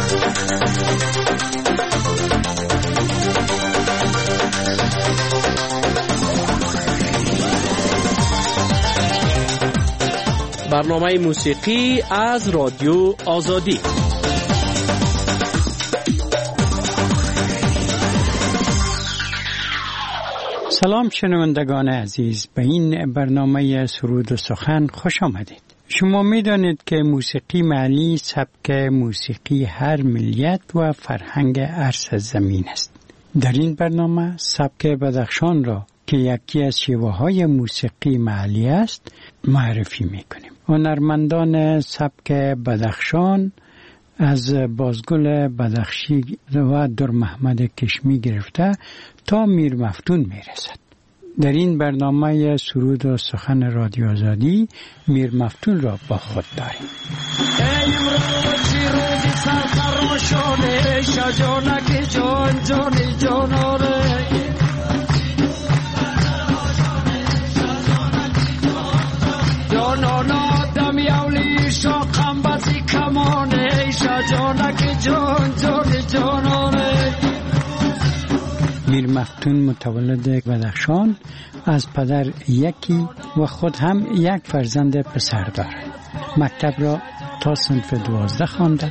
برنامه موسیقی از رادیو آزادی. سلام شنوندگان عزیز، به این برنامه سرود و سخن خوش آمدید. شما می دانید که موسیقی معنی سبک موسیقی هر ملیت و فرهنگ عرص زمین است. در این برنامه سبک بدخشان را که یکی از شیوه‌های موسیقی محلی است معرفی می‌کنیم. هنرمندان سبک بدخشان از بازگل بدخشی و در محمد کشمی گرفته تا میر مفتون میرسد. در این برنامه سرود و سخن رادیو آزادی میر مفتون را با خود داریم. میر مفتون متولد بدخشان، از پدر یکی و خود هم یک فرزند پسر دارد. مکتب را تا صنف 12 خوانده.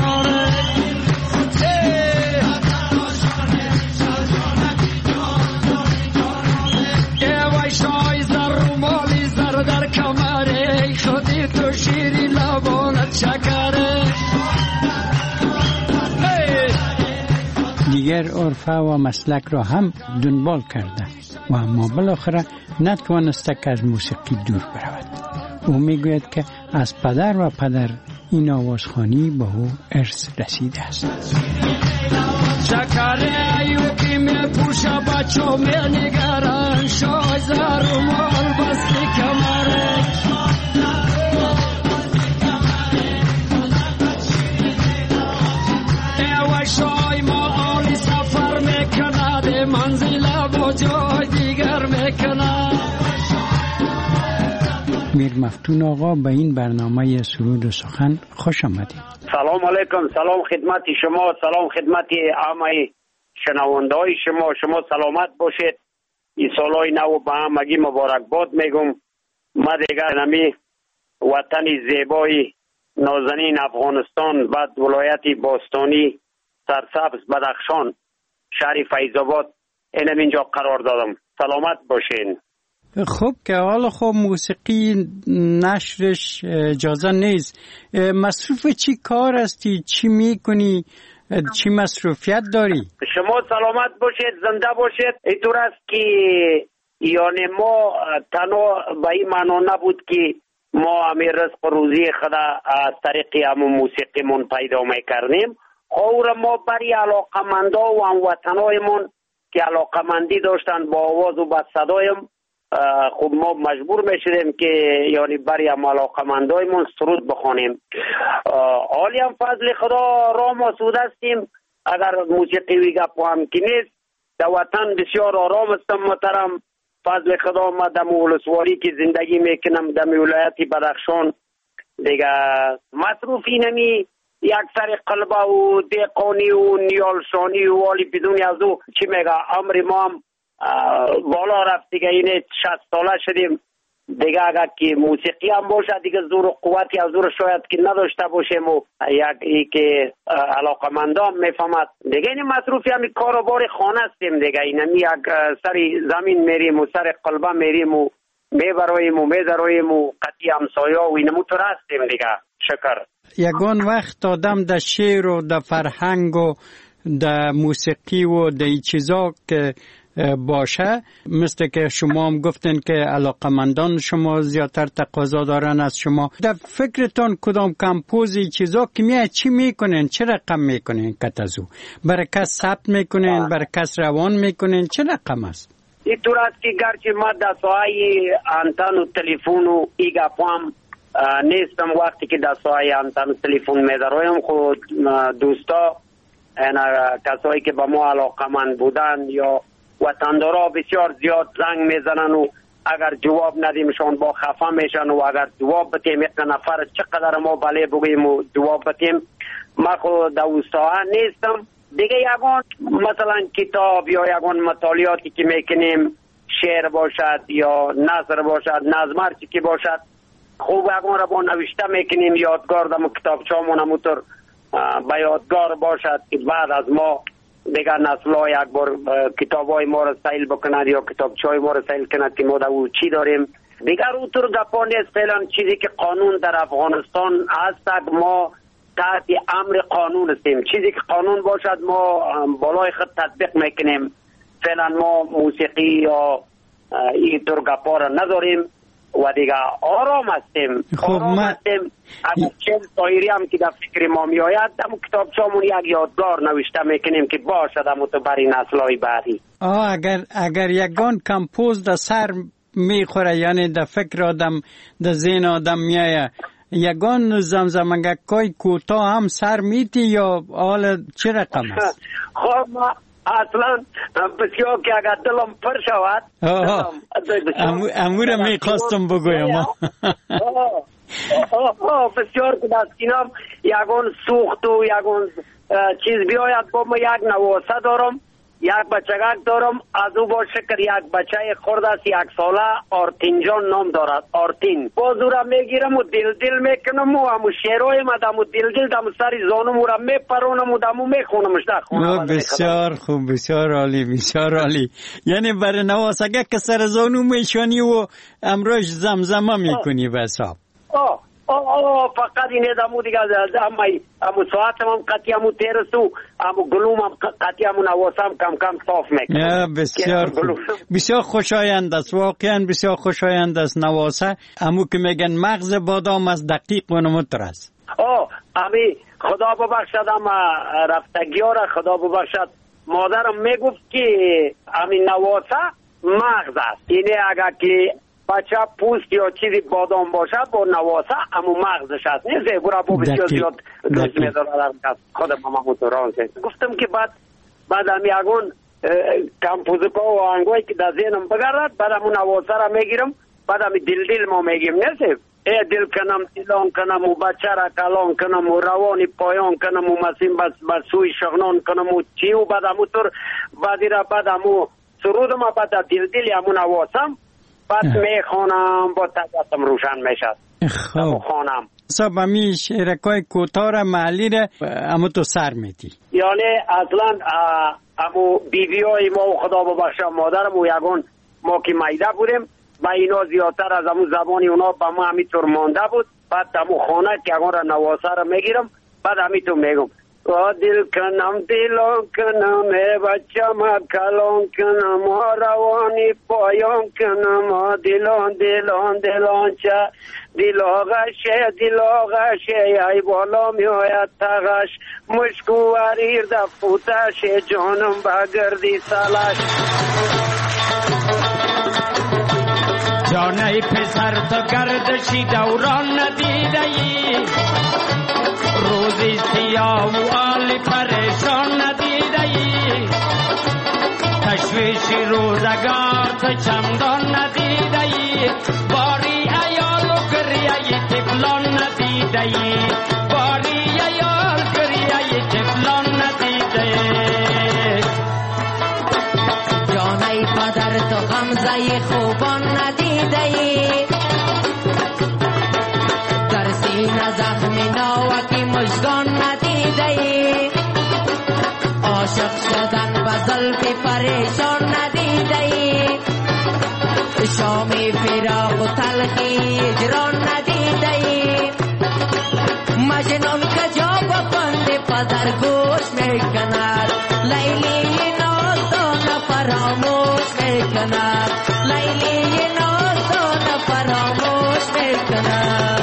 دیگر عرفه و مسلک را هم دنبال کرده و اما بالاخره نتوانسته که از موسیقی دور برود. او میگوید که از پدر و پدر این آوازخوانی به او ارث رسیده است. میر مفتون آقا، به این برنامه سرود و سخن خوش آمدید. سلام علیکم. سلام خدمت شما، سلام خدمت همه شنونده‌های شما. شما سلامت باشید. این سالهای نو به همگی مبارکباد میگم. ما دیگر نمی وطن زیبای نازنین افغانستان، بعد ولایت باستانی سرسبز بدخشان، شهر فیض‌آباد، اینجا قرار دادم. سلامت باشین. خب که حالا خب موسیقی نشرش اجازه نیست. مصروف چی کار هستی؟ چی میکنی؟ چی مصروفیت داری؟ شما سلامت باشید، زنده باشید. اینطور است که یعنی ما تنها به این معنا نبود که ما امیر رزق روزی خدا از طریق همون موسیقی من پیدا میکردیم. خور ما برای علاقمندا و هموطنایمون که علاقمندی داشتن با آواز و با صدایم، خب ما مجبور میشدیم که یعنی برای هم علاقمندایمون سرود بخونیم. حالی هم فضل خدا را ما سود هستیم. اگر موسیقی وی گپ هم که نیست، در وطن بسیار آرام هستم محترم. فضل خدا ما دم ولسوالی که زندگی میکنم، دم ولایت بدخشان دیگه مصروف اینمی یک سر قلبه و دیقانی و نیالشانی و والی بدون از او چی میگه امر ما هم بالا رفت دیگه. اینه 60 ساله شدیم دیگه. اگر که موسیقی هم باشه دیگه زور و قوتی از زور شاید که نداشته باشیم و یک که علاقمندان میفهمد دیگه. این مصروفی هم کار و بار خانه هستیم دیگه. این هم یک سر زمین میریم و سر قلبه میریم و میبراییم و میدراییم و قطعی همسایه و اینمو تو هستیم دیگه. شکر. یگان وقت آدم در شعر و در فرهنگ و در موسیقی و در این چیزا که باشه، مثل که شما هم گفتین که علاقمندان شما زیادتر تقاضا دارن از شما، در فکرتان کدام کمپوزی چیزا که چی میکنین؟ چه رقم میکنین؟ کتازو برای کس ثبت میکنین؟ برای کس روان میکنین؟ چه رقم است؟ این طور است که گرچه ما در ساحه انتن و تلفون و ایگا پام نیستم، وقتی که در ساحه انتن و تلفون میدارایم خود دوستا کسایی که با ما علاقمند بودن یا وطندارا بسیار زیاد زنگ میزنن و اگر جواب ندیمشان با خفه میشن و اگر جواب بتیم یک نفر چقدر ما بله بگویم و جواب بتیم. ما خود دوستاه نیستم دیگه. یگان مثلا کتاب یا یگان مطالعاتی که میکنیم، شعر باشد یا نثر باشد، نظم چی که باشد، خوب یگان را با نوشته میکنیم، یادگار دم کتابچه‌مون همونطور به یادگار باشد که بعد از ما دیگر نسل‌ها یک بار کتاب‌های ما را سیل بکنند یا کتابچه‌های ما را سیل کنند که ما در او چی داریم. دیگر اونطور گپا نیست. فعلا چیزی که قانون در افغانستان هست ما تحت امر قانون هستیم. چیزی که قانون باشد ما بالای خود تطبیق میکنیم. فعلا ما موسیقی یا اینطور گپا را نداریم و دیگه آرام هستیم. اگر چند سایری هم که در فکر ما می آید در کتابچه‌مون یک یادگار نوشته میکنیم که باشد همونطور برای نسل‌های بعدی. اگر یگان کمپوز در سر میخوره، یعنی در فکر آدم، در ذهن آدم میایه، یگان زمزمگکای کوتاه هم سر میتی یا حال چه رقم است؟ خب ما اصلا بسیار که اگر دلم پر شود امور میخواستم بگویم بسیار که دستینم یگان سوخت و یگان چیز بیاید با ما یک نواسه دارم، یک بچگک دارم، از او با شکر یک بچه خورد است 1 ساله، آرتین جان نام دارد. آرتین بازو را میگیرم و دل میکنم و همو شعرهای ما دمو دل دمو سری زانم را میپرونم و دمو میخونمش در خونه. بسیار خوب، بسیار عالی، بسیار عالی. یعنی برای نواسگه که سر زانو میشانی و امروز زمزمه میکنی به حساب. فقط اینه دمو دیگه امو ساعتم هم قطعی همو تیرستو، امو گلوم هم قطعی همو نواسم کم کم صاف میکنم. بسیار خوب، بسیار خوشایند است، واقعا بسیار خوشایند است نواسه. امو که میگن مغز بادام از دقیق و نمتر است. امی خدا ببخشد اما رفتگی ها را خدا ببخشد، مادرم میگفت که امی نواسه مغز است. اینه اگر که بچه پوست یا چیزی بادام باشه با نواسه امو مغزش هست. نیزه برا با بسیار زیاد دوست میدارم خودم هم موتوران سید. گفتم که بعد هم یگون کمپوزکا و آهنگایی که در ذهنم بگرد بعد همون نواسه را میگیرم، بعد هم دل ما میگیم نیزه ای دل کنم دلان کنم و بچه را کلان کنم و روانی پایان کنم و مسیم بس سوی شغنان کنم و چی و بعد همونطور بعدی را بعد همون سرودم بعد دل همون نواسم بعد میخوانم با طبیعتم روشن میشد. خب خانم صاحب همی شعرکای کوتاه را محلی را امو تو سر میدی؟ یعنی اصلا امو بیوی های ما و خدا ببخشه مادرم و یگان ما که میده بودیم با اینا زیادتر از امو زبانی اونا با ما همیطور مانده بود. بعد امو خانه که یگان را نواسه را میگیرم بعد همیطور میگم دل کنم دلان کنم بچه ما کلان کنم روانی پایان کنم دلان چه دل آغشه ای بالا می آید تغش مشکو وریر دفوتش جانم بگردی سلش. جانه پسر تو گردشی دوران ندیده ای، روزی سیاه و آلی پریشان ندیده ای، تشویشی روزگار تو چندان ندیده ای، باری ایال و گریه تفلان ندیده ای، باری ایال گریه تفلان ندیده ای. جانه پدر تو غمزه خوبان ندیده ای، در سینه زخمی ناوکی مژگان ندیده ای، عاشق شدن به زلف پریشان ندیده ای، شامی فراق و تلخی اجران ندیده ای، مجنون کجا با بند پدر گوش میکند، لیلی نازدان فراموش میکند، لیلی نازدان فراموش میکند.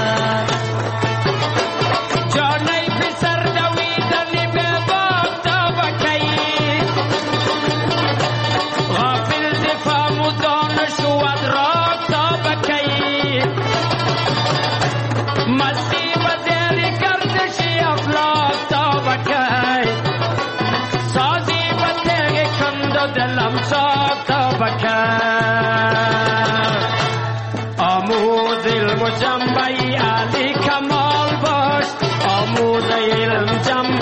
جنبه علی کمال باش، آموز علم جنبه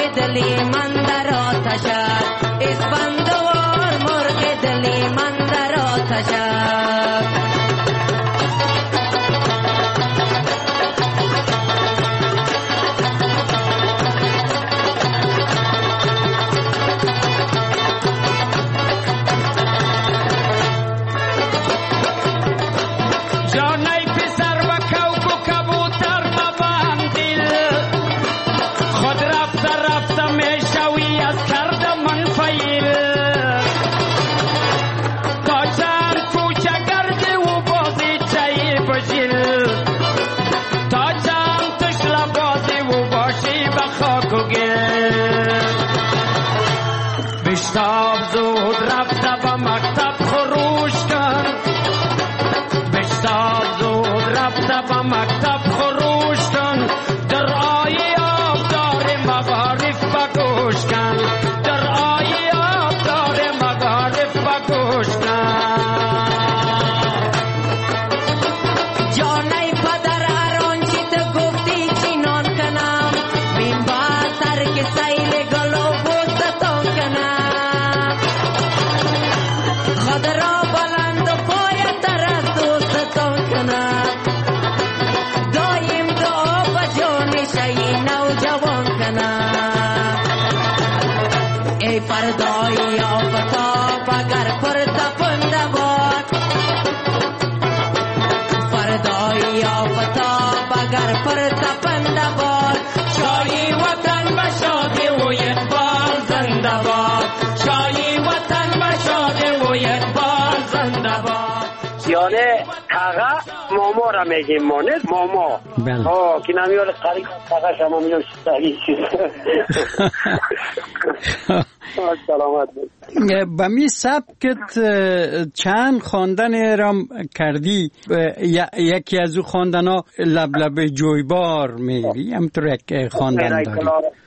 دلی من در آتش است، اسفندوار مرغ دلی من در آتش است. بشتاب زود رفته به مکتب خروش کن، بشتاب زود رفته به مکتب خروش کن، در آیه آبدار مغارف بگوش کن، در آیه آبدار مغارف بگوش کن. جانای پدر ارانچی تو گفتی چینان کنم، بین با سر که سیل گلو بوستان کنم، خود را بلند و پای تر از دوستان کنم، دایم دعا با جان شی نوجوان کنم. ای فردای آفتاب اگر پر تپنده باد، فردای آفتاب اگر پر تپنده باد، شاهی وطن بشاد و یک بار زنده باد، شاهی وطن بشاد و یک بار زنده باد. یعنی تاغا ماما را میگیم ما نه ماما. بله. که نمیاره قریب تاغا شما میگم شدایی چیز. سلامت بود. به می سبکت چند خواندن رام کردی، یکی از او خواندن ها لب جویبار میگی، همطور یک خواندن داری.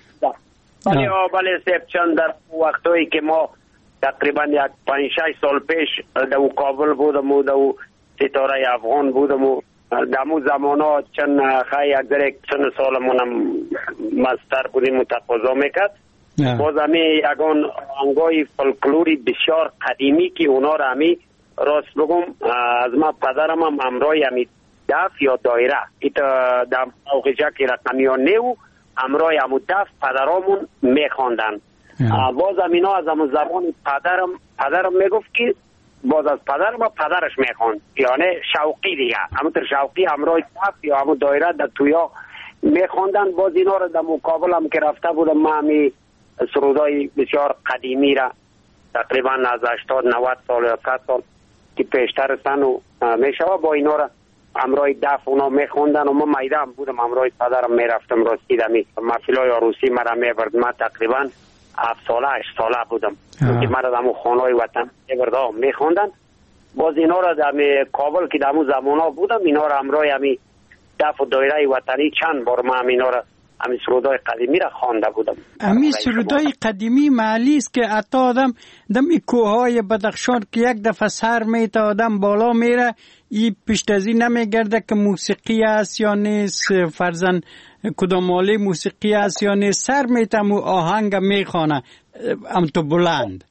بله سیب چند در وقتایی که ما تقریبا یک 5-6 سال پیش در کابل بودم و در ستاره افغان بودم و در مو زمان ها چند خیلی یک چند سالمونم مستر بودیم و تقاضا میکرد. باز همی یکان آهنگای فولکلوری بسیار قدیمی که اونا را همی راست بگم از ما پدرم هم همراهی همی دف یا دایره ایتا در موقعی که رقمیان نیو همراهی همو دف پدرامون میخواندن. باز هم اینا از همون زمان پدرم میگفت که باز از پدرم پدرش میخواند، یعنی شوقی دیگه همونطور شوقی همراهی دف یا همو دایره در تویا میخواندن. باز اینا را در مقابل هم که رفته بودم ما همی سرودای بسیار قدیمی را تقریبا از 80-90 سال یا 100 سال که پیشتر سن و میشوه با اینا را همراه دف اونا میخوندن و ما میده هم بودم همراه پدرم میرفتم راستی دمی محفلای عروسی مرا میبرد. من تقریبا 7 ساله 8 ساله بودم که مرا دمو خانهای وطن میبرد میخوندن. باز اینا را دمی کابل که دمو زمان ها بودم اینا را همراه همی دف و دایره وطنی چند بار ما هم اینا را همی سرودای قدیمی را خوانده بودم. همی سرودای قدیمی معلی است که حتی آدم دمی کوههای بدخشان که یک دفعه سر میته آدم بالا میره ای پشت از این نمیگرده که موسیقی است یا نیست، فرزن کدام آله موسیقی است یا نیست، سر میتم و آهنگ میخوانه ام تو بلند.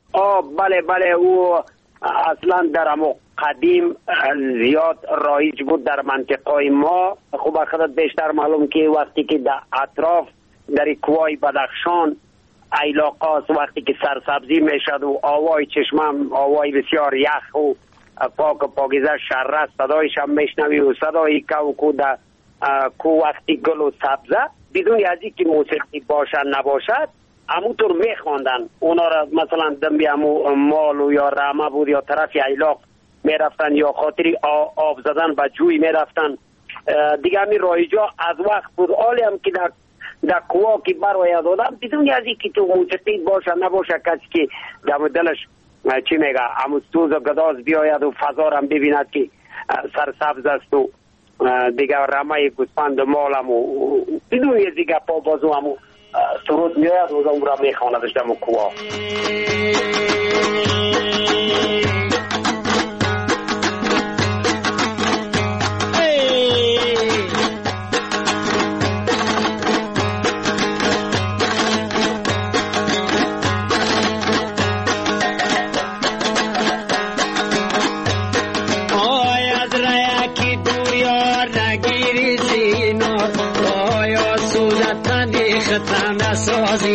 بله او اصلا در همو قدیم زیاد رایج بود در منطقه ما. خوب خودت بیشتر معلوم که وقتی که در اطراف در کوهای بدخشان علاقاست وقتی که سرسبزی میشد و آوای چشمم آوای بسیار یخ و پاکیزه شره صدایش هم میشنوی و صدای کو در کو وقتی گل و سبزه بدون ازی که موسیقی باشد نباشد همونطور میخواندن. اونا را مثلا دنبی همو مال و یا رامه بود یا طرف علاق میرفتن یا خاطری آب زدن به جوی میرفتن دیگه. همی رایجا از وقت بود آلی هم که در کوها که برای دادم بدون ازی که تو موسیقی باشه نباشه کسی که در دلش چی میگه همو سوز و گداز بیاید و فضا هم ببیند که سرسبز است و دیگه رمه گوسفند مال هم و بدون ازی گپا بازو همو سرود میاید و اون را میخواندش در کوها.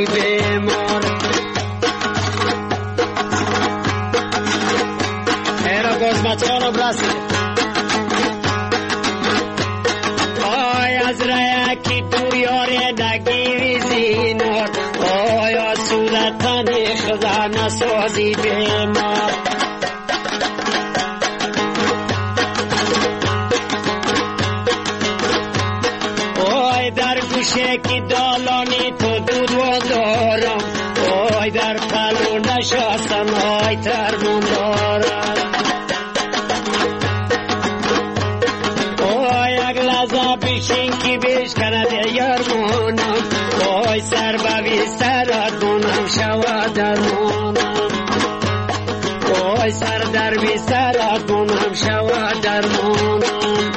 بیمار. ایرا گزمتانو برسید آی از رایکی دور یاره نگیری زینار آی از صورتانی خدا نسازی بیمار. آی در گوشه کی دالانی تو دود و دارم آی در پلو نشستن آی ترمون دارم آی یک لحظه بشین کی بیش کنده یارمونم آی سر بوی سرات بونم شوا درمونم آی سر در بی سرات بونم شوا درمونم.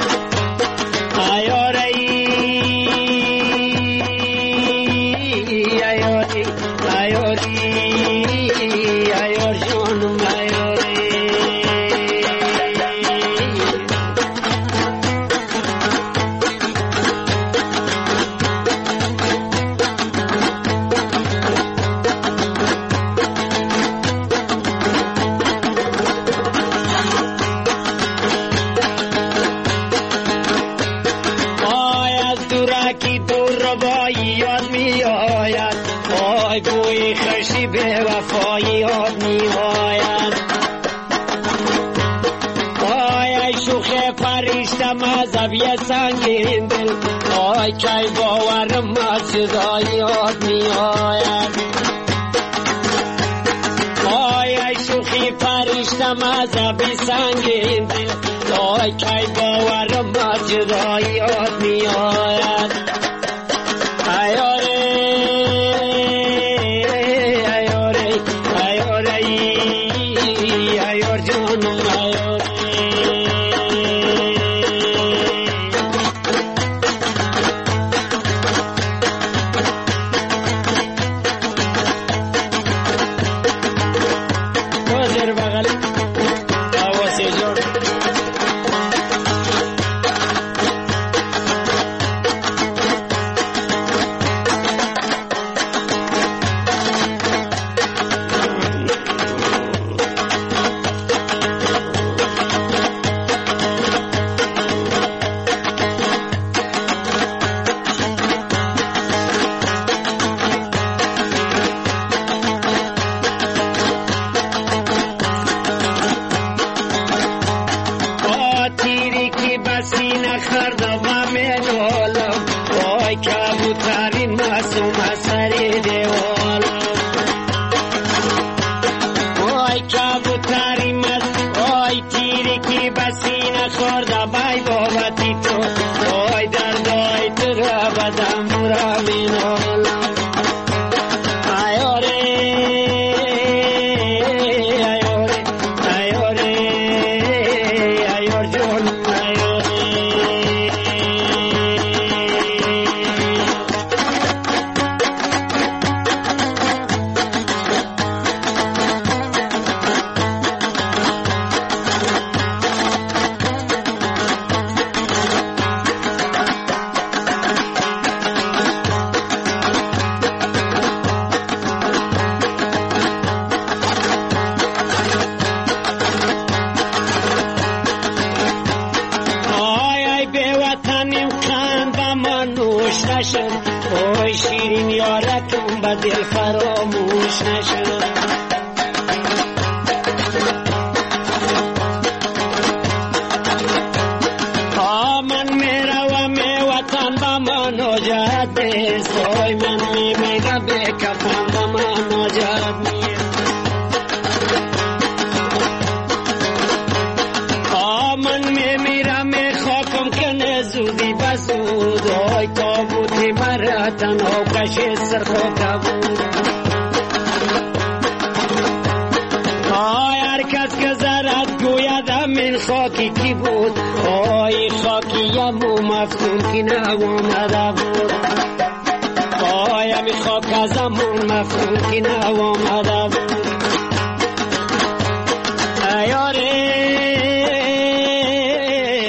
مذهبی سنگین دل آی کی باورم مسجد یاد می آید آی شوخی فرشته مذهبی سنگین دل آی کی باورم مسجد یاد می آید. اوی شیرین یارتون با دل فراموش نشد. من میروم وطن با مناجات بیست اوی من میمیرم به کفن با مناجات میست. من میمیرم خاکم کنه زودی بسود اوی تابوتی مرتن او کشی سرخو کبود. هر کس که زرد گویدم من خاکی کی بود اوی خاکی یمو مفتون کی نوامده بود. اوی همی خاک ازمون مفتون کی نوامده بود.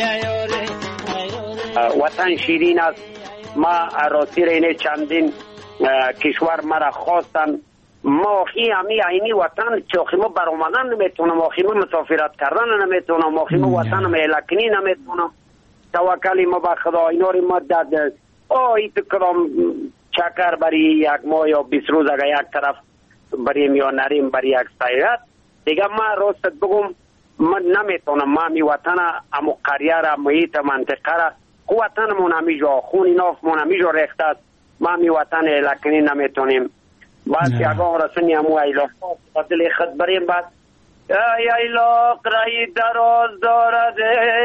وطن شیرین است. ما راستی رینه چندین کشور مرا خواستن ماخی همی عینی وطن چاخیمو برآمدن نمیتونم، ماخیمو مسافرت کردن نمیتونم، ماخیمو وطن ملکنی نمیتونم. توکلی ما به خدا اینا رو مدد ایت کدام چکر بری یک ماه یا 20 روز اگر یک طرف بریم یا نریم بری یک سیرت دیگه من راست بگم من نمیتونم. من می وطن امو قریه را محیط منطقه را وطن من همی جا خونی ناف من همی جا ریخته است، من می وطن لکنی نمیتونیم. بعد یکان رسونی همو ایلاق دل خود بریم بعد ایلاق رای دراز دارد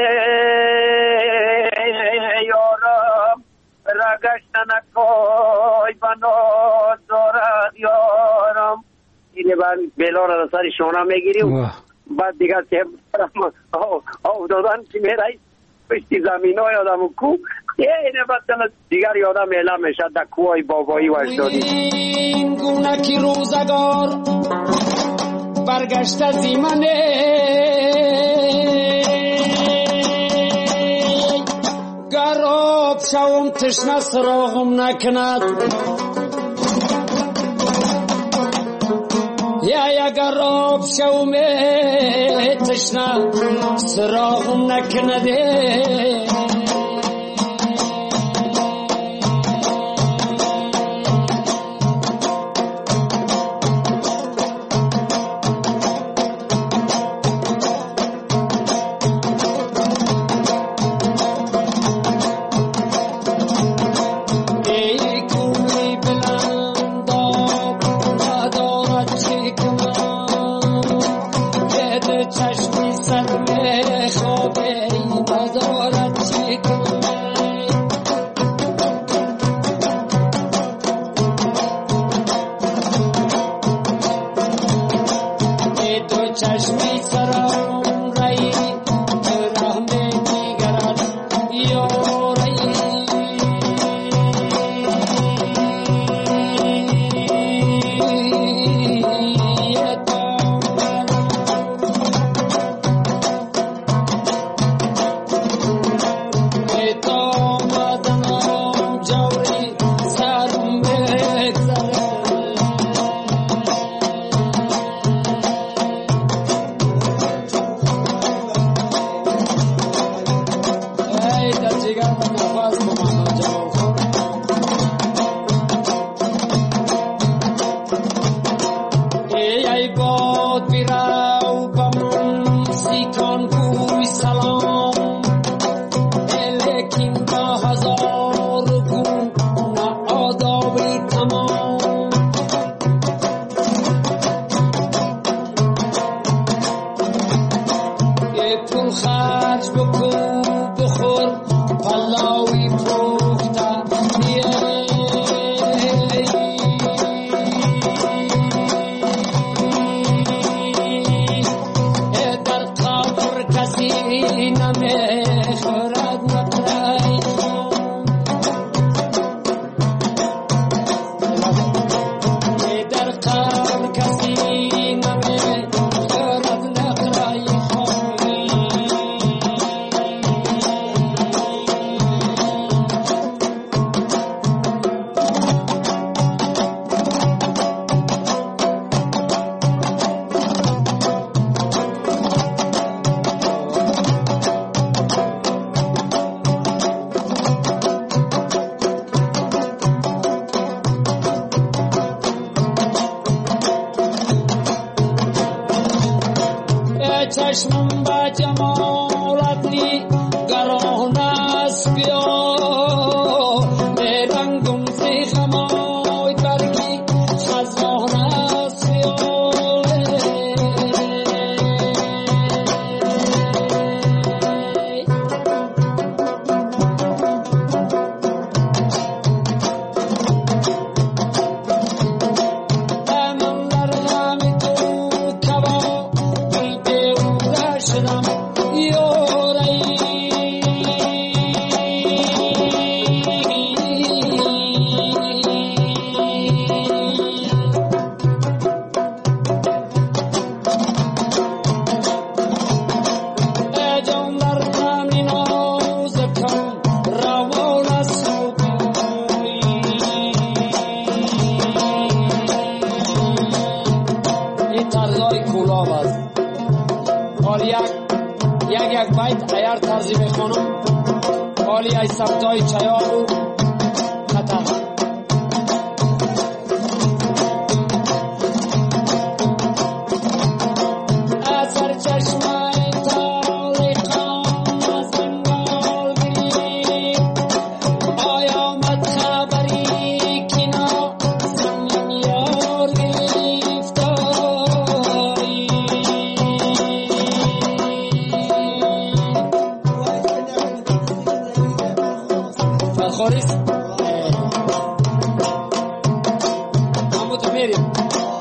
یارم رگشتن کوی بناز دارد یارم. اینه بعد بیلا را سر شانه میگیریم بعد دیگه سیم دادن که میرای پشتی زمین های آدم کو اینه بعد دیگر یادم اعلام میشه در کوهای بابایی و اجدادی. این گونه که روزگار برگشت زیمنه گراب شوم تشنه سراغم نکند یا گراب شوم تشنه سراغم نکنده شدم یاری یک بیت ایار ترزی بخونم حالی ای سبتای چیار و خطر اثر چشمه تاریقان از انگال گریم آیامد خبری کنا زمین یار گرفتاری فخوریست هموت میریم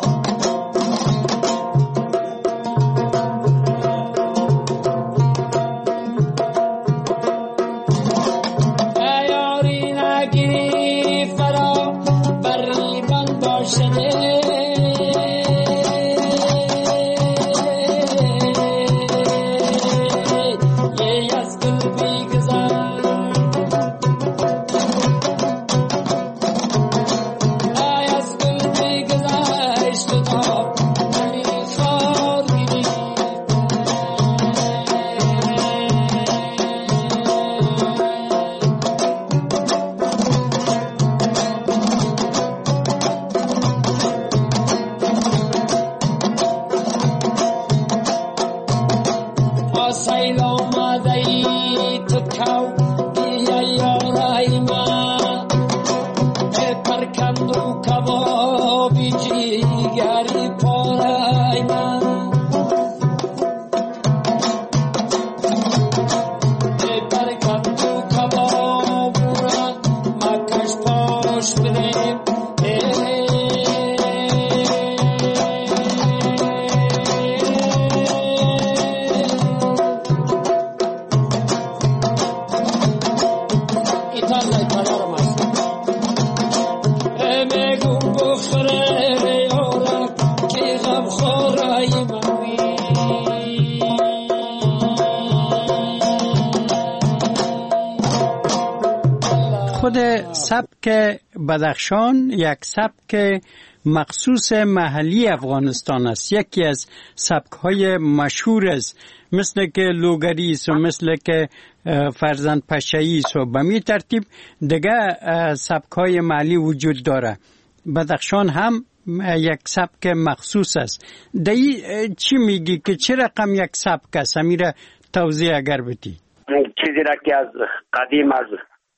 سبک بدخشان یک سبک مخصوص محلی افغانستان است. یکی از سبک‌های مشهور است، مثل که لوگری است و مثل که فرزند پشه‌ای است و به می ترتیب دیگه سبک‌های محلی وجود داره. بدخشان هم یک سبک مخصوص است. دایی چی میگی که چه رقم یک سبک است؟ امیره توضیح اگر بدی. چیزی را که از قدیم از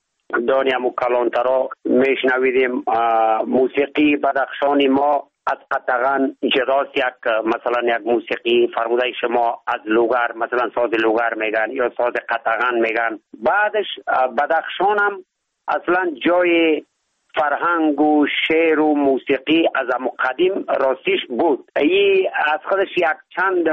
دانیم و کلانترا میشنویدیم، موسیقی بدخشانی ما از قطغن جداست. مثلا یک موسیقی فرموده شما از لوگر، مثلا ساز لوگر میگن یا ساز قطغن میگن. بعدش بدخشان هم اصلا جای فرهنگ و شعر و موسیقی از قدیم راستیش بود. ای از خودش یک چند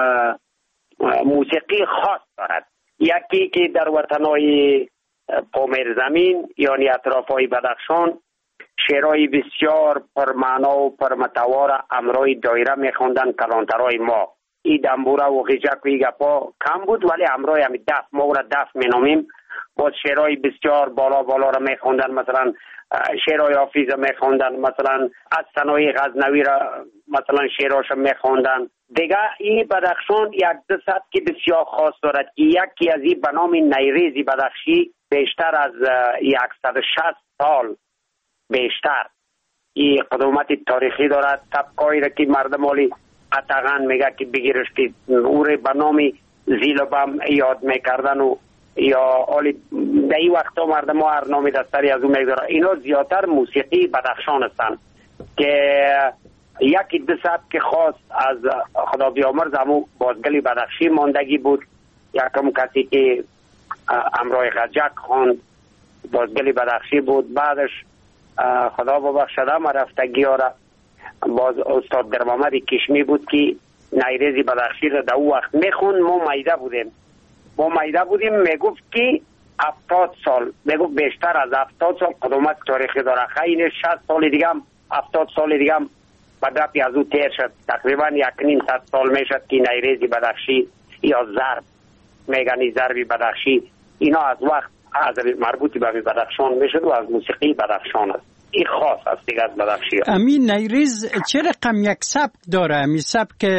موسیقی خاص دارد. یکی که در وطنهای پامیر زمین یعنی اطرافای بدخشان شعرهای بسیار پرمعنا و پرمتوار امرای دایره میخوندن کلانترای ما. ای دنبوره و غیجک و ای گپا کم بود، ولی امرای همی دف، ما را دف مینامیم. باز شعرهای بسیار بالا را میخوندن، مثلا شعرهای حافظ را میخوندن، مثلا از ثنای غزنوی را مثلا شعراش میخوندن. دیگه این بدخشان یک دو سبک بسیار خاص دارد. یکی از این به نام نیریزی بدخشی بیشتر از 160 سال بیشتر این قدومت تاریخی دارد. سبکایی را که مردم حالی قطغن میگه که بگیرش که او را به نام زیلبم یاد میکردن و یا حالی در این وقتا مردم ها هر نامی دستری از او میگذارن. اینا زیادتر موسیقی بدخشان هستند که یکی دو سبک خاص از خدا بیامرز همون بازگلی بدخشی ماندگی بود. یکم کسی که امرای غجک خواند بازگلی بدخشی بود. بعدش خدا ببخشده ما رفتگی ها را باز استاد در محمد کشمی بود که نیریزی بدخشی را در او وقت میخوند. ما میده بودیم میگفت که 70 سال، میگفت بیشتر از 70 سال قدومت تاریخی داره. خیلی 60 سال دیگه هم 70 سال دیگه هم بدرپی از او تیر شد. تقریبا 1.5 سال میشد که نیریزی بدخشی یا ضرب میگنی ضربی بدخشی اینا از وقت از مربوطی به بدخشان میشد و از موسیقی بدخشان است. این خاص است دیگه از بدخشی. امین نیریز چه رقم یک سبک داره؟ امی سبک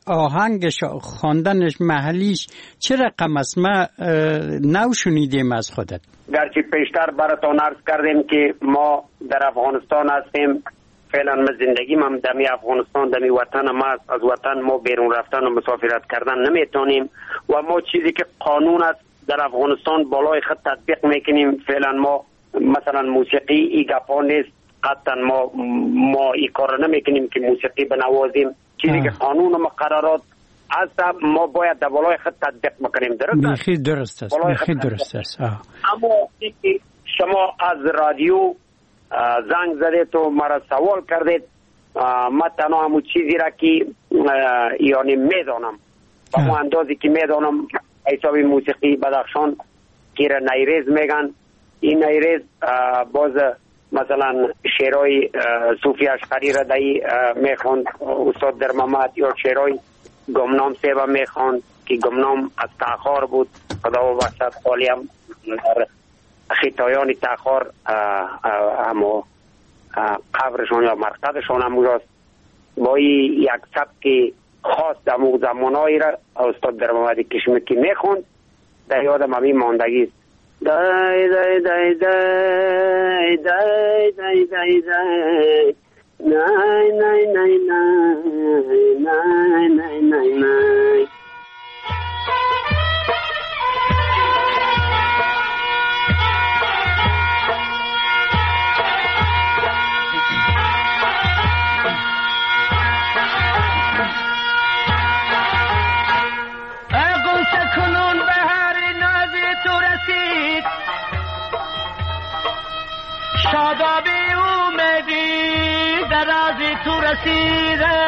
آهنگش خواندنش محلیش چه رقم است؟ ما نو شنیدیم از خودت. گرچه پیشتر براتون عرض کردیم که ما در افغانستان هستیم، فعلا ما زندگیم هم دمی افغانستان، دمی وطن ما است. از وطن ما بیرون رفتن و مسافرت کردن نمیتونیم و ما چیزی که قانون است در افغانستان بالای خط تطبیق میکنیم. فعلا ما مثلا موسیقی ای گپا نیست، قطعا ما ای کار نمیکنیم که موسیقی بنوازیم. چیزی که قانون و مقررات است ما باید در بالای خط تطبیق بکنیم. درست است؟ بخیر درست است. اما شما از رادیو زنگ زدید و مرا سوال کردید، من تنها همون چیزی را که یعنی میدانم با اون اندازی که میدانم حساب موسیقی بدخشان که را نیریز میگن. این نیریز باز مثلا شعرهای صوفی اشقری را دایی میخوند استاد در محمد، یا شعرهای گمنام سیبا میخوند که گمنام از تاخار بود، خدا و بخشد خالی هم خطایان تاخار اما قبرشان یا مرقدشان هم اونجاست. با یک سبک خاص در اون زمانهایی را استاد در محمد کشمکی میخوند، در یادم همین ماندگی است. دای دای دای دای دای دای دای دای نای نای نای نای نای نای نای. شادابی اومدی در از تو رسیده،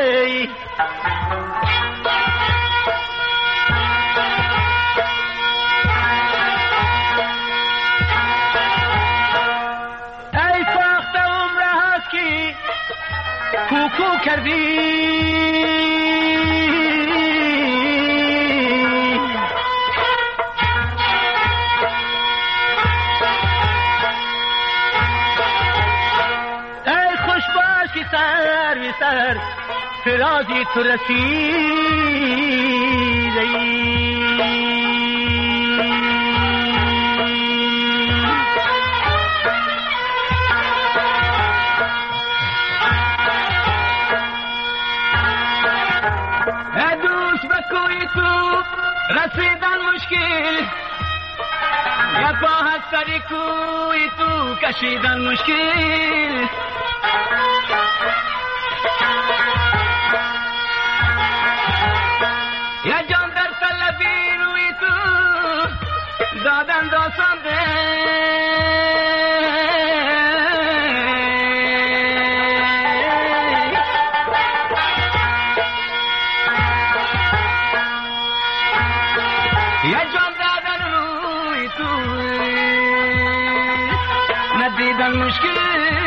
ای ساخت عمره هست که کوکو کردی، سر فرازی تو رسیده. دوست بکوی تو رسیدن مشکل، یا پا هست سری کوی تو کشیدن مشکل. یا جان در طلبی روی تو دادن داستانده، یا جان دادن روی تو ندیدن مشکل.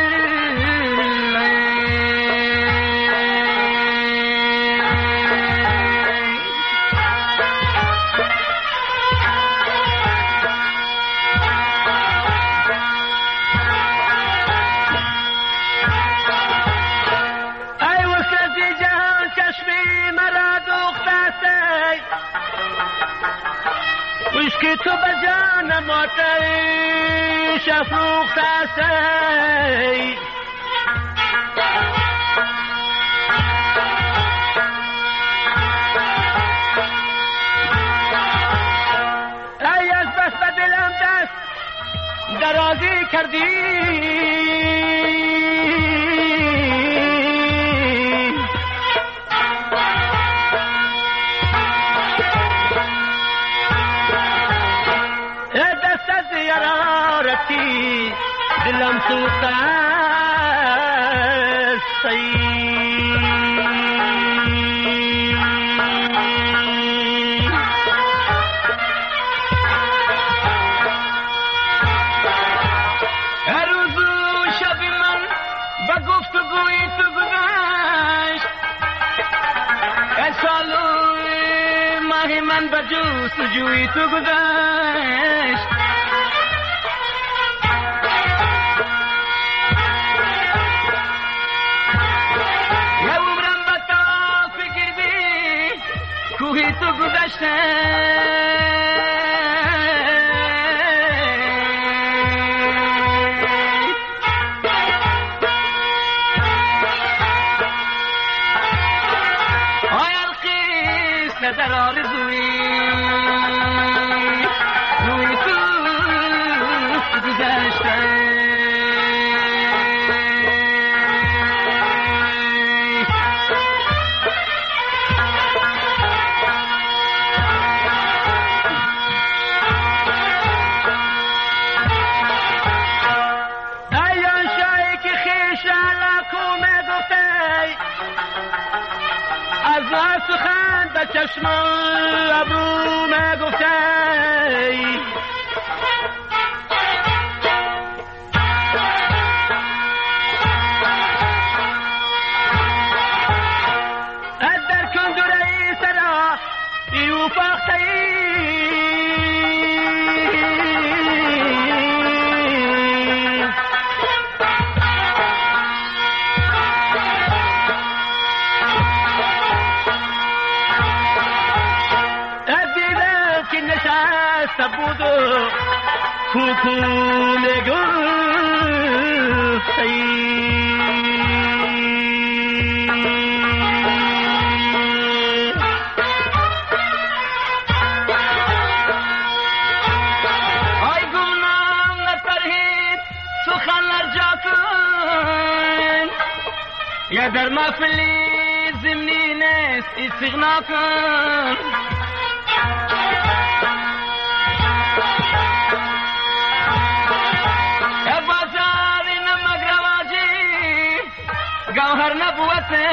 که تو بجان ماتش افروخت هستی، ای از بس به دلم دست درازی کردی، دلم سوخته است. هر روز و شب من با گفتگوی تو گذشت، سال و ماه من با جستجوی تو گذشت. گذشته در آرزوی روی تو گذشته ایان شایی که خیش علاکو میگفته از سخن به چشم ابرو میگفته از در کندوره سرا ایو فاخته سبودو کوکونه گفتی آی گونام نپرهید سخن لرجا کن یا در محفلی زمینی نیست استغنا کن گوهر نبوته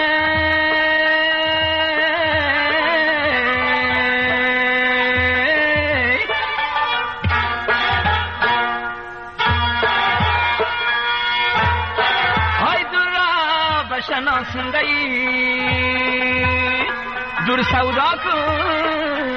های دور را بشناسنده ای دور سودا کن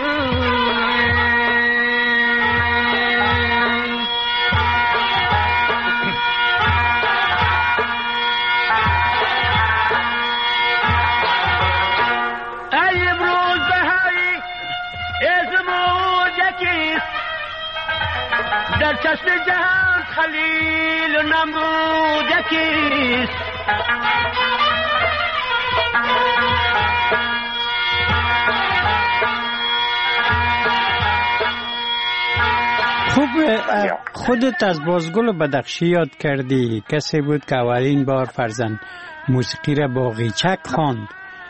در چشم جهان خلیل و نمرود یکیست خوب خودت از بازگل و بدخشی یاد کردی، کسی بود که اولین بار فرزند موسیقی را با قیچک خواند.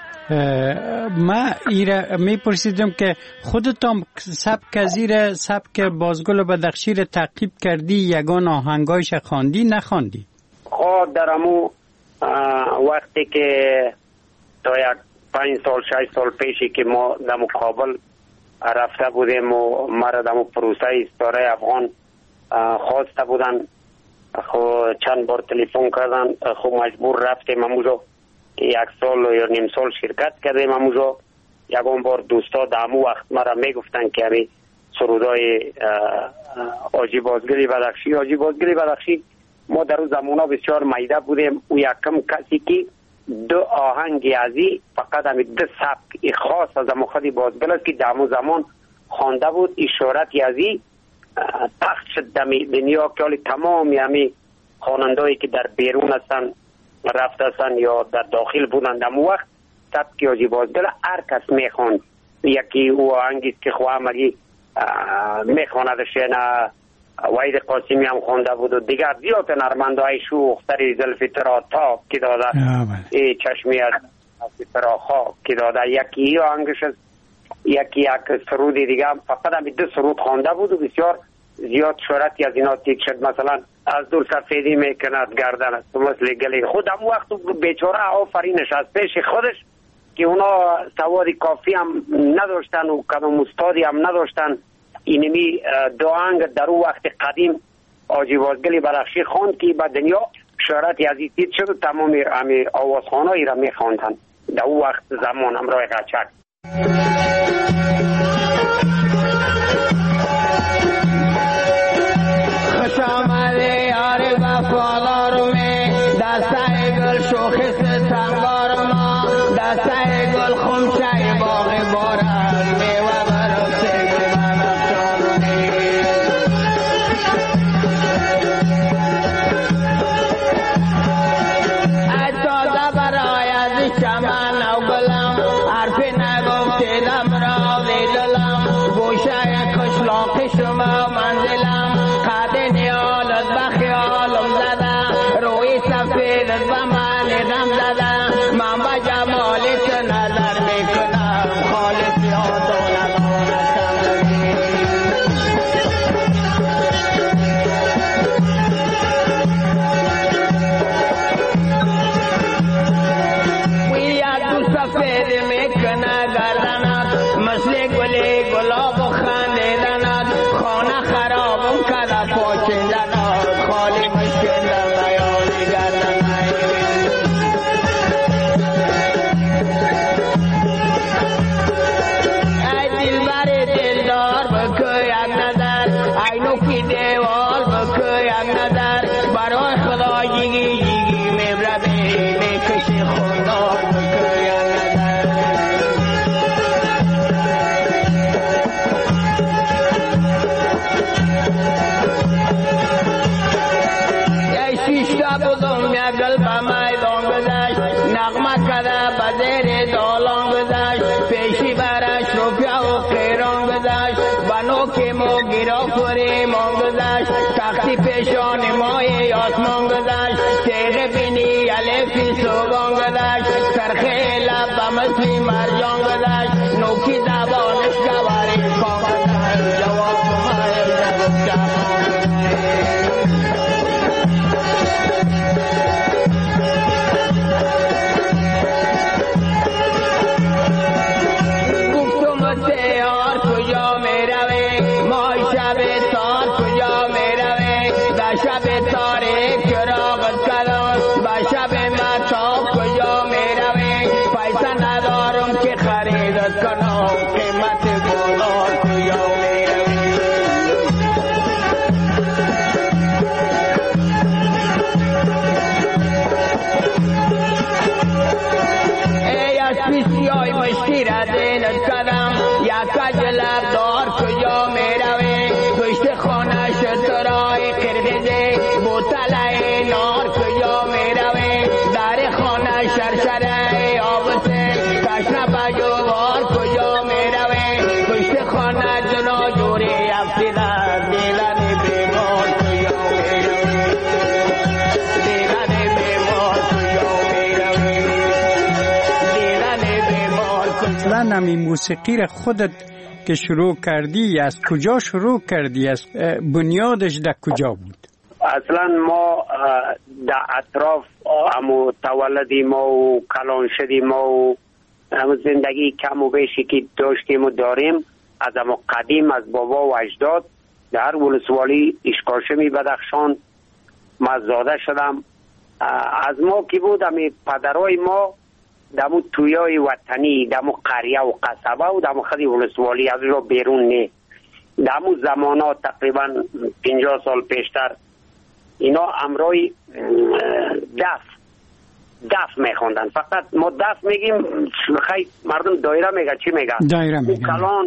ما میپرسیدم که خودتان سبک بازگل و بدخشی را تعقیب کردی، یگان آهنگایش خواندی نخواندی؟ خب در امو وقتی که تا یک 5 سال 6 سال پیشی که ما در مقابل رفته بودیم و مرا در پروسه استاره افغان خواسته بودن، خب چند بار تلفن کردن، خب مجبور رفتیم اموزو که 1 سال یا نیم سال شرکت کردیم اموزو. یکون بار دوستا در امو وقت مرا میگفتن که همی سرودای آجی بازگلی بدخشی ما در اون زمانا بسیار میده بودیم. او یکم کسی که 2 آهنگ یازی فقط همی 2 سبک خاص از خودی بازگل است که در امو زمان خوانده بود. اشارت یازی پخش شد دنیا که حالی تمام همی خوانندهایی که در بیرون هستن رفته هستن یا در داخل بودن در امو وقت سبک آجی بازگل هر کس میخواند. یکی او آهنگی که خواهمگی میخواندش نه وحید قاسمی هم خونده بود و دیگر زیاد نرمندهای شوختری زلفی ترا تاب که داده ای چشمی از ترا خواب که داده یکی آهنگش است. یکی یک سرودی دیگه هم فقط هم 2 سرود خونده بود و بسیار زیاد شهرتی از اینا تیک شد. مثلا از دور سفیدی میکند گردن است مثل گلی. خود هم وقت بیچاره آفرینش از پیش خودش که اونا سواد کافی هم نداشتن و کدام استادی هم نداشتن. اینمی 2 آهنگ در اون وقت قدیم آجی بازگلی بدخشی خواند که به دنیا شهرتی از این شد و تمام همی آوازخوانایی را میخواندن در اون وقت زمان همراه قچک. خوش آمده یار وفادار می دسته گل شوخی ستمگار ما دسته گل خمشه باغ بارم میوه سفید میکنه گردنت مثل گلی گلاب خندیدنت خانه خرابم کده پاچیدنت خالی مشکل در بیانی گردنت ای دلبر دلدار بکو یک نظر ای نوکی دیوال بکو یک نظر برای خدا جیگی جیگی میبربی میکشی خوندار بکو یک نظر ای شیشتا بودم یک گل به میدان گذشت نغمه کده بزیر دالان گذشت پیشی برش روپیا و خیران گذشت بنو که مو گرافوری مان گذشت تختی پیشان مای آسمان گذشت تیغ بینی علیفی سوگان گذشت سرخه لب بمسوی مرجان گذشت نوکی زبانش گواری کان گذشت جواب مای زبان نمی موسیقی را خودت که شروع کردی از کجا شروع کردی؟ از بنیادش در کجا بود؟ اصلا ما در اطراف همو تولدی ما و کلان شدیم و همو زندگی کم و بیشی که داشتیم و داریم از همو قدیم از بابا و اجداد در ولسوالی اشکاشمی بدخشان ما زاده شدم. از ما که بود همی پدرای ما دمو تویای وطنی دمو قریه و قصبه و دمو خدی ولسوالی از رو بیرون نه دمو زمانا تقریبا 50 سال پیشتر اینا امرای دف میخوندن. فقط ما دف میگیم خیلی مردم دایره میگه چی میگه؟ دایره میگه.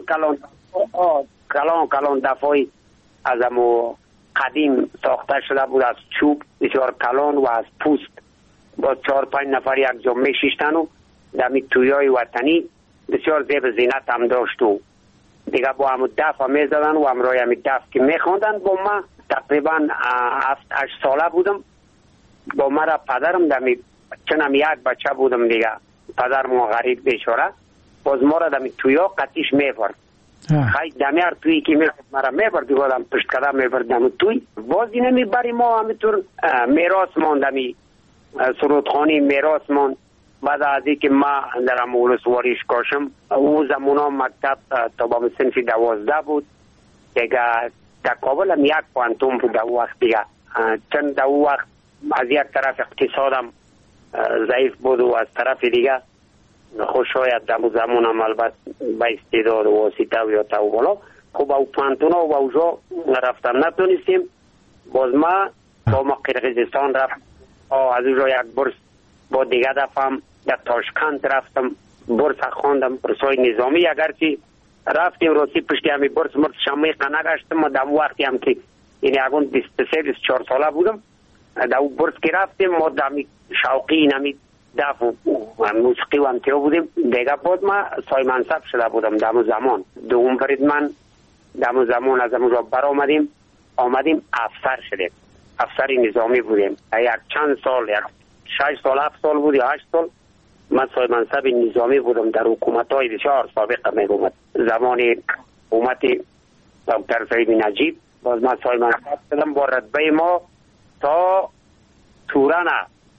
کلان دفای از امو قدیم ساخته شده بود از چوب بسیار کلان و از پوست با 4-5 نفر یک جا میشیشتن و دمی تویای وطنی بسیار زیب زینت هم داشت و دیگه با همو دف هم میزدن و امرای همی دف که میخوندن. با ما تقریبا 7-8 ساله بودم با مرا پدرم دمی چنم یک بچه بودم دیگه پدرم غریب بیچاره باز ما را دمی تویا قطیش میبرد خیلی دمی هر تویی که میبرد مرا میبرد دیگه دم پشت کده میبرد دمی توی باز اینه میبری ما همیتور میراث ماندمی سرودخانی میراث ماند. بعد از اینکه ما در ولسوالیش کاشم او زمانا مکتب تا با صنف 12 بود دیگه در کابل هم یک پانتون بود در وقت دیگه چند در وقت از یک طرف اقتصادم ضعیف بود و از طرف دیگه خوش شاید در زمان هم البته با استعداد و واسطه و یا تا و بالا خب او پانتون و اوجا رفتم نتونستیم. باز ما با ما قرقیزستان رفت از اوجا یک برس با دیگه دفعم در تاشکند رفتم برس خواندم برسای نظامی اگرچه رفتیم روسی پشتی همی برس مرد شمی قنه گشتم و در وقتی هم که این اگون 23-24 ساله بودم در او برس که رفتیم ما دمی شوقی نمی دف و موسیقی و همتیو بودیم دیگه بود ما سای منصب شده بودم دمو زمان دوم برید من دمو زمان از همون را بر آمدیم افسر شدیم افسر نظامی بودیم یک چند سال یک 6 سال 7 سال بود یا 8 سال من سای منصب نظامی بودم در حکومت های بسیار سابقه میگومد زمان حکومت دکتر سعید نجیب باز من سای منصب شدم با رتبه ما تا توران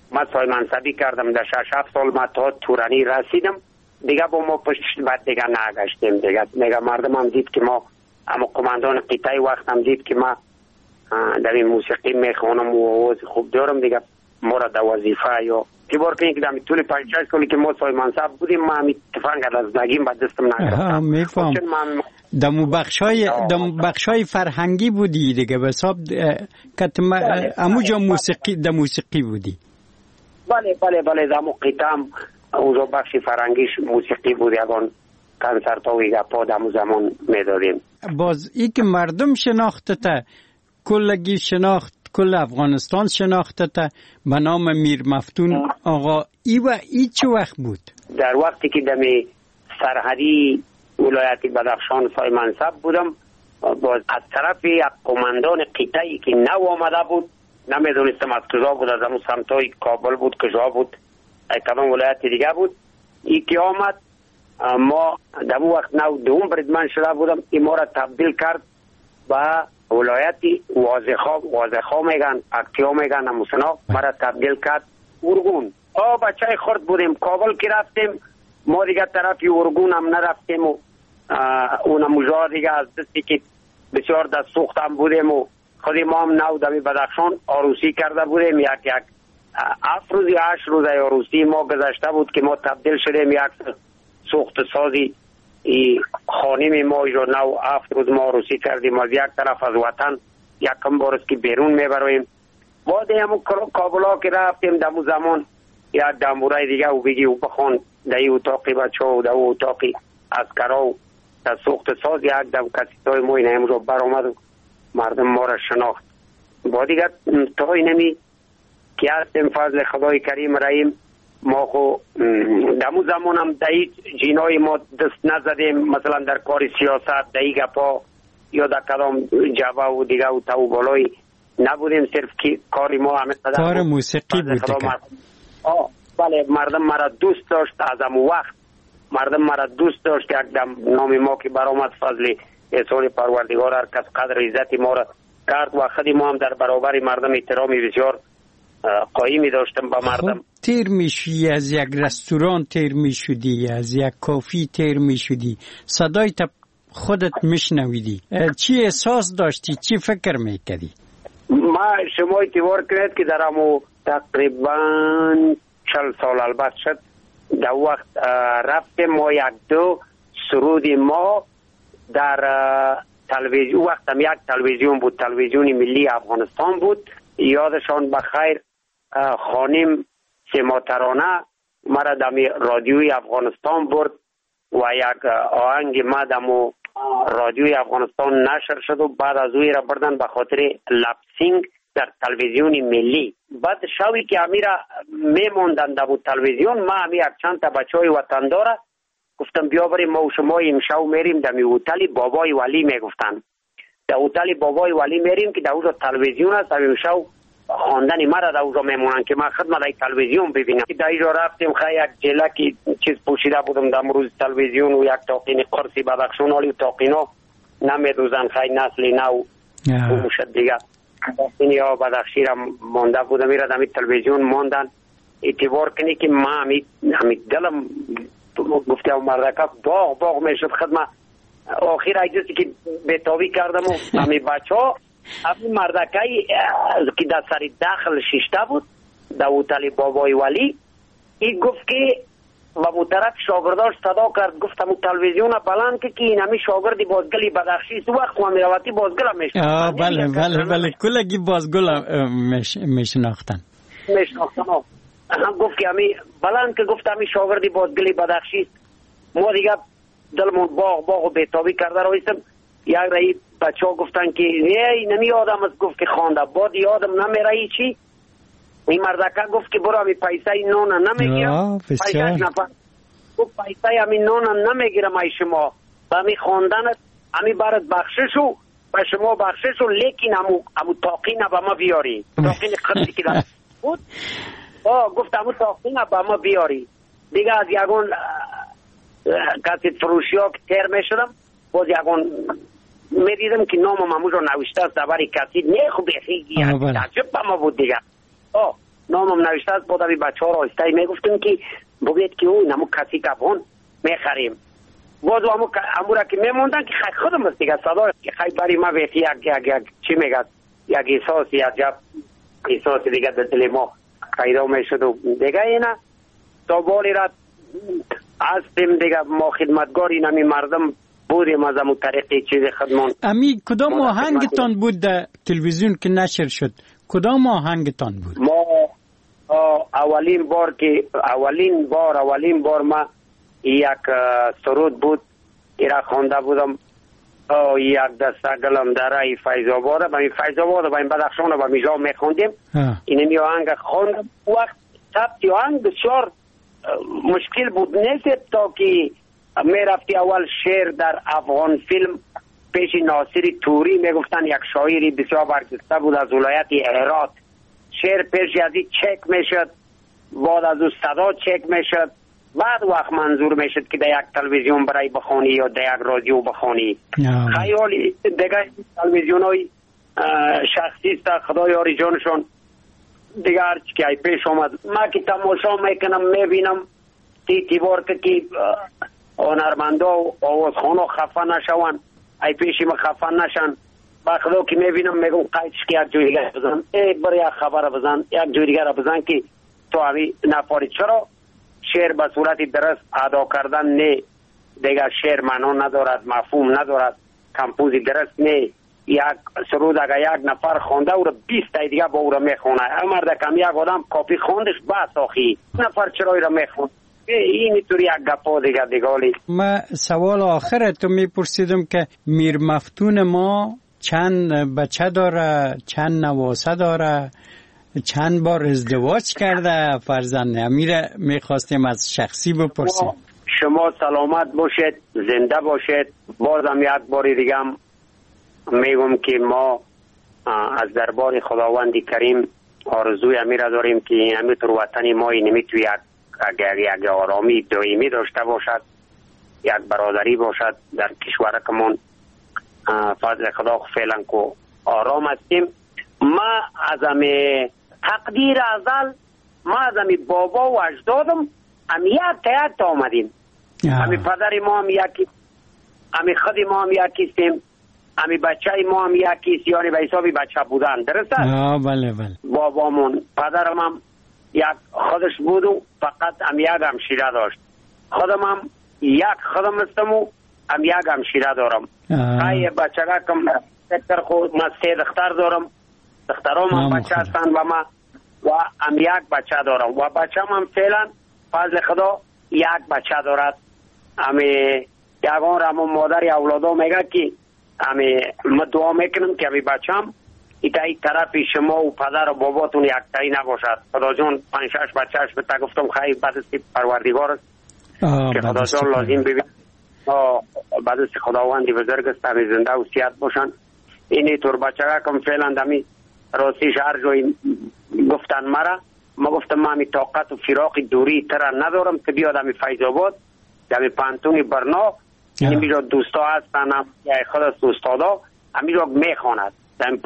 من صاحب منصبی کردم، در 6-7 سال من تا تورانی رسیدم دیگه. با ما پشت بعد دیگه نگشتیم دیگه مردم هم دید که ما اما قماندان قطعی وقت هم دید که ما در این موسیقی میخوانم و آواز خوب دارم دیگه، ما را در وظیفه یا تیبار کنیم که در طول 5-6 سالی که ما صاحب منصب بودیم ما همی تفنگ از نگیم با دستم نگرفتم. میفهم. دمو بخشای فرهنگی بودی دیگه به حساب اموجا موسیقی در موسیقی بودی. بله دمو قطعم اونجا بخش فرهنگیش موسیقی بود، یکان کنسرت ها و گپا دمو زمان میدادیم. باز ای که مردم شناخته تا کلگی شناخت، کل افغانستان شناخته تا به نام میر مفتون آقا، ای چه وقت بود؟ در وقتی که دمی سرحدی ولایت بدخشان صاحب منصب بودم، باز از طرف یک قماندان قطعی که نو آمده بود، نمیدونستم از کجا بود، از همون سمتای کابل بود، کجا بود، کدام ولایت دیگه بود، ای که آمد ما در اون وقت نو دوم بریدمن شده بودم، این ما را تبدیل کرد به ولایتی واضحا میگن، اکتیا میگن، هموسنا ما را تبدیل کرد ارگون. بچه خرد بودیم، کابل که رفتیم ما دیگه طرفی ارگون هم نرفتیم و اونم مجا دیگه از دستی که بسیار دست سوخت هم بودیم و خودی ما هم نو دمی بدخشان آروسی کرده بودیم. یک 7 روز یا 8 روز آروسی ما گذشته بود که ما تبدیل شدیم یک سوخت سازی خانیم ما جو نو 7 روز ما آروسی کردیم از یک طرف از وطن یکم بارست که بیرون میبرویم. بعد همون کابلا که رفتیم دمو زمان یا دمورای دیگه و بگی و بخون دایی اتاقی بچه و دو اتاقی از کراو در سوخت ساز یک دم کسی تای ما این همون رو بر آمد و مردم ما را شناخت. با دیگه تا اینمی که هستیم فضل خدای کریم رحیم ما خو دمو زمان هم دایی جینای ما دست نزدیم، مثلا در کار سیاست دایی گپا یا در کدام جبه و دیگه و تو بالای نبودیم، صرف که کاری ما همه کار موسیقی بود دیگه. بله مردم مرا دوست داشت، از همون وقت مردم مرا دوست داشت. یک دم نام ما که برآمد فضل احسان پروردگار هر کس قدر عزت ما را کرد و خودی ما هم در برابر مردم احترامی بسیار قایمی داشتم با مردم. تیر میشی از یک رستوران، تیر میشدی از یک کافی، تیر میشدی صدای تا خودت میشنویدی، چی احساس داشتی، چی فکر میکردی؟ ما شما اعتبار کرد که در همو تقریبا 40 سال البته شد در وقت رفتیم ما 1-2 سرود ما در تلویزیون، وقت هم یک تلویزیون بود، تلویزیون ملی افغانستان بود، یادشان بخیر خانم سیماترانه مرا دمی رادیوی افغانستان برد و یک آهنگ ما دمو رادیوی افغانستان نشر شد و بعد از اوی را بردن به خاطر لپسینگ در تلویزیون ملی. بعد شوی که امیرا میموندن در تلویزیون، ما همی یک چند تا بچهای وطندار گفتم بیا بریم ما و شما امشب میریم در هتل بابای ولی، میگفتن در هتل بابای ولی میریم که در اونجا تلویزیون است، امشب خواندن مرا در اونجا میمونن که من خدمت در تلویزیون ببینم. در اینجا رفتیم خیلی یک جلکی چیز پوشیده بودم در روز تلویزیون و یک تاقین قرصی بدخشان حالی تاقینا نمیدوزن خیلی نسلی نو بوشد دیگه. این یا بدخشی را مانده بودم میرا در تلویزیون ماندن. اعتبار کنی که ما همی دلم گفته و مردکه باغ میشد خدمت آخر ایجاسی که بیتابی کردم و همی بچه ها همین مردکه که در سری داخل شیشته بود در هتل بابای ولی، این گفت که و بو طرف شاگرداش صدا کرد، گفتم تلویزیون بلند که این همی شاگردی بازگلی بدخشی است، وقت و میروتی بازگل هم میشناختن. بله کلگی بازگل میشناختن. گفت که همی بلند که گفت همی شاگردی بازگلی بدخشی است. ما دیگه دلمون باغ و بیتابی کرده رویستم. یک رایی بچه ها گفتن که نمی آدم از گفت که خانده بعد یادم نمیره چی. این مردکه گفت که برو همی پیسه نون نمیگیرم، گفت پیسه همی نون نمیگیرم ای شما همی خواندنت همی برات بخششو و شما بخششو، لیکن همو تاقین با ما بیاری، تاقین قرصی که دارد بود گفت همو تاقین با ما بیاری دیگه. از یکون کسی فروشی ها که تیر میشدم باز یکون میدیدم که نام مموش رو نوشته است دبری کسی نه خوب بخیگی عجب با ما بود دیگه. نامم نوشته است. بعد بچه ها را آهسته میگفتیم که بگید که او نمو کسی کبان میخریم. باز امو را که میموندن که خیلی خودم است دیگه صدا خیلی بری ما ویخی یک چی میگه یک احساس یک جب احساس دیگه در دل ما پیدا میشد و دیگه اینا تا بالی را هستیم دیگه ما خدمتگار این همی مردم بودیم از همون طریقی چیز خدمون. امی کدام آهنگتان بود در تلویزیون که نشر شد؟ کدام آهنگتان بود؟ ما اولین بار ما یک سرود بود ایرا خونده بودم یک دسته گلم در ای فیض‌آباد با این فیض‌آباد با این بدخشان با میجا میخوندیم. این می آهنگ خوندم. وقت ثبت آهنگ بسیار مشکل بود نیست تا که میرفتی اول شعر در افغان فیلم پیش ناصری توری میگفتن یک شاعری بسیار برجسته بود از ولایت هرات. شعر پیش ازی چک میشد، بعد از او صدا چک میشد، بعد وقت منظور میشد که در یک تلویزیون برای بخونی یا در یک رادیو بخونی. خیالی دیگه تلویزیون های شخصی است خدا یاری جانشون دیگه هرچی که ای پیش آمد ما که تماشا میکنم میبینم تیبار که هنرمندا و آوازخونا خفه نشون ای پیشی ما خفه نشن با خدا که میبینم میگم قیدش که یک جوی دیگر بزن برای یک خبر بزن یک جوی دیگر بزن که تو همی نفاری. چرا شعر به صورت درست ادا کردن نه دیگر شعر معنا ندارد، مفهوم ندارد، کمپوزی درست نه. یک سرود اگر یک نفر خونده او را 20 تا دیگه با او را میخونه. اما در کم یک آدم کاپی خوندش بس آخی نفر چرا او را میخونه. این طوری یک گپا دیگه. ما سوال آخر تو میپرسیدم که میر مفتون ما چند بچه داره، چند نواسه داره، چند بار ازدواج کرده فرزند؟ امیره میخواستیم از شخصی بپرسیم. شما سلامت باشید، زنده باشید. بازم یک باری دیگه میگم که ما از دربار خداوند کریم آرزوی امیره داریم که همینطور وطن ما اینمی توی یک آرامی دائمی داشته باشد، یک برادری باشد در کشورکمون. فضل خدا فعلا که آرام هستیم. ما از همی تقدیر ازل ما از همی بابا و اجدادم همی یک تا آمدیم. همی پدر ما هم یکی، همی خود ما هم یکیستیم، همی بچه ما هم یکیست، یعنی به حسابی بچه بودن. درسته؟ بله بله. بابامون پدرم هم یک خودش بود و فقط هم یک همشیره داشت. خودم هم یک خودم هستم و هم یک همشیره دارم. خیلی بچه کم دکتر خود ما 3 دختر دارم. دخترام هم بچه هستن و ما و هم یک بچه دارم و بچه هم فعلا فضل خدا یک بچه دارد. همی یکان را همون مادر اولادا میگه که همی ما دعا میکنم که همی بچه هم ای طرف شما و پدر و باباتون یک تایی نباشد. خدا جان 5-6 بچهش به تا گفتم خیلی بدستی پروردگار است که خدا جان لازم ببین بدستی خداوندی بزرگ است همی زنده و صحت باشن. اینی طور بچه کم فعلا دمی راستیش هر جایی گفتن مرا ما گفتم ما همی طاقت و فراق دوری تر ندارم که بیاد همی فیض‌آباد دمی پانتون برنا اینی را دوستا هستن خود از دوستادا همی را میخواند دمی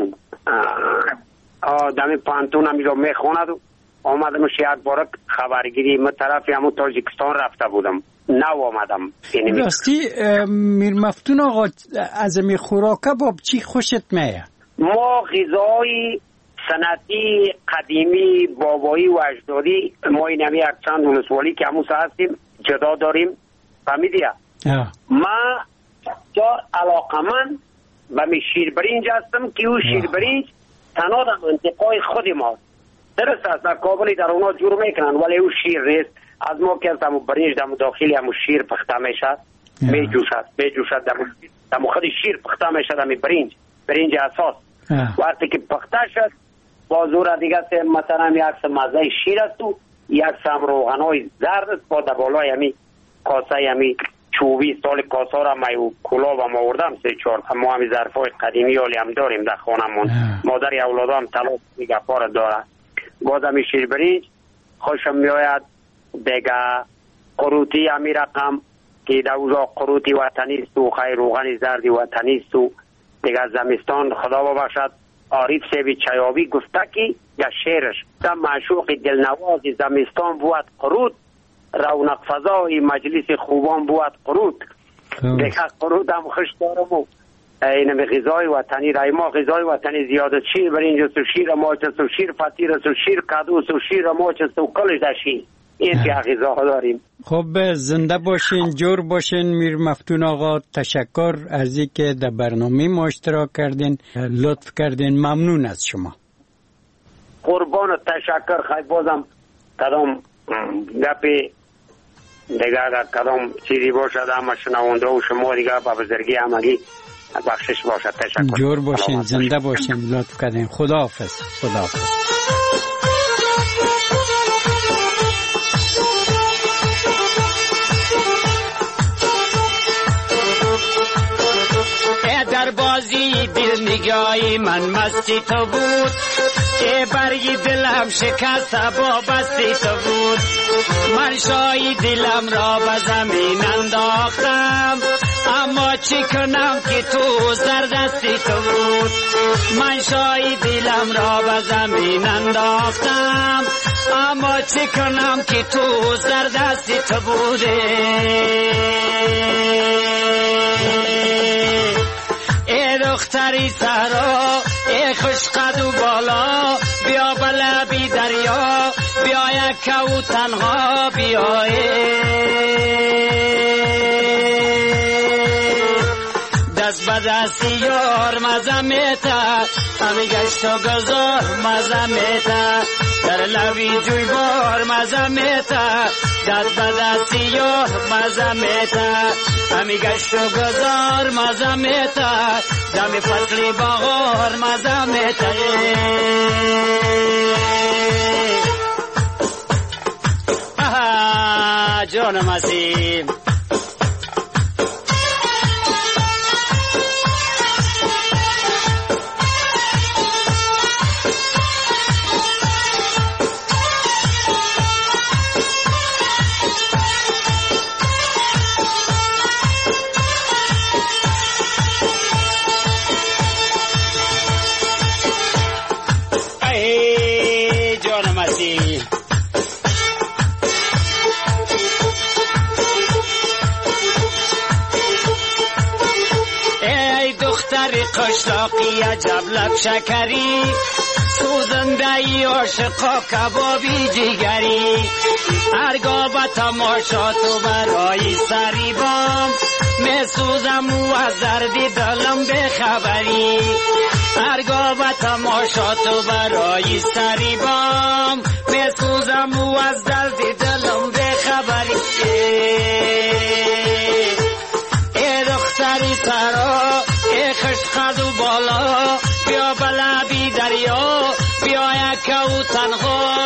پانتون همی را میخواند و آمدمش یک بارک خبرگیری من طرفی همون تاجیکستان رفته بودم نو آمدم. راستی میر مفتون آقا از می خوراکه با چی خوشت میه؟ ما غذای سنتی قدیمی بابایی و اجدادی ما این همی یک چند ولسوالی که همون هستیم جدا داریم فهمیدیا. ما جا علاقه من و می شیر برنج هستم که او شیر برنج تنها در منطقه خود ما درست است. در کابلی در اونا جور میکنن ولی او شیر نیست. از ما که همون برنج در داخلی همون شیر پخته میشد میجوشد در خود شیر پخته میشد همون برنج اساس. وقتی که پخته شد بازور دیگه مثلا یک مزه شیر است و یک سم روغنای زرد است با دبالای همی کاسه همی چوبی سال کاسه را می کلا و ما آوردم 3-4 ما همی ظرفای قدیمی حالی هم داریم در خانمون. مادر اولاد هم تلاش میگه پار داره. باز همی شیر برنج خوشم میآید دیگه. قروتی همی رقم که در اوزا قروتی وطنی است و خیر روغن زردی وطنی است و دیگه زمستان خدا ببخشد عارف سیبی چیابی گفته که یا شعرش در معشوق دلنواز زمستان بود قرود، رونق فضای مجلس خوبان بود قرود. دیگه قرود هم خوش دارم و اینم غذای وطنی رای ما غذای وطنی زیادت شیر بر اینجا سو شیر ما چه سو شیر فطیر سو شیر کدو سو شیر ما چه سو کلش داشین این که غذا داریم. خب زنده باشین، جور باشین. میر مفتون آقا تشکر از اینکه در برنامه ما اشتراک کردین، لطف کردین، ممنون از شما. قربان تشکر. خیلی بازم کدام گپی دیگه کدام چیزی باشد اما شنونده و شما دیگه با بزرگی همگی بخشش باشد. تشکر. جور باشین، زنده باشین، لطف کردین. خداحافظ. خداحافظ. در بازی دل نگاهی من مستی تو بود، که برگی دلم شکست با بستی تو بود. من شایی دلم را به زمین انداختم، اما چی کنم که تو زردستی تو بود. من شایی دلم را به زمین انداختم، اما چی کنم که تو زردستی تو بوده. ای دختری سرا، ای خوش قد و بالا، بیا بلبی دریا، بیا یک و تنها بیا. دست به دستی یار مزمیتا، همی گشت و گذار مزمیتا، در لبی جوی بار مزمیتا، دست به دستی یار مزمیتا، همی گشت و گذار مزمیتا، دم فصلی بغار مزمیتا. جان مسیم قشلاقی عجب لب شکری، سوزنده ای عاشقا کبابی جگری. هرگاه به تماشا تو برای سری بام، می سوزم و از دردی دلم بخبری. هرگاه به تماشا تو برای سری بام، می سوزم و از دردی دلم بخبری. ای دختری سرا، ای خوش قد و بالا، بیا بلبی دریا، بیا یک و تنها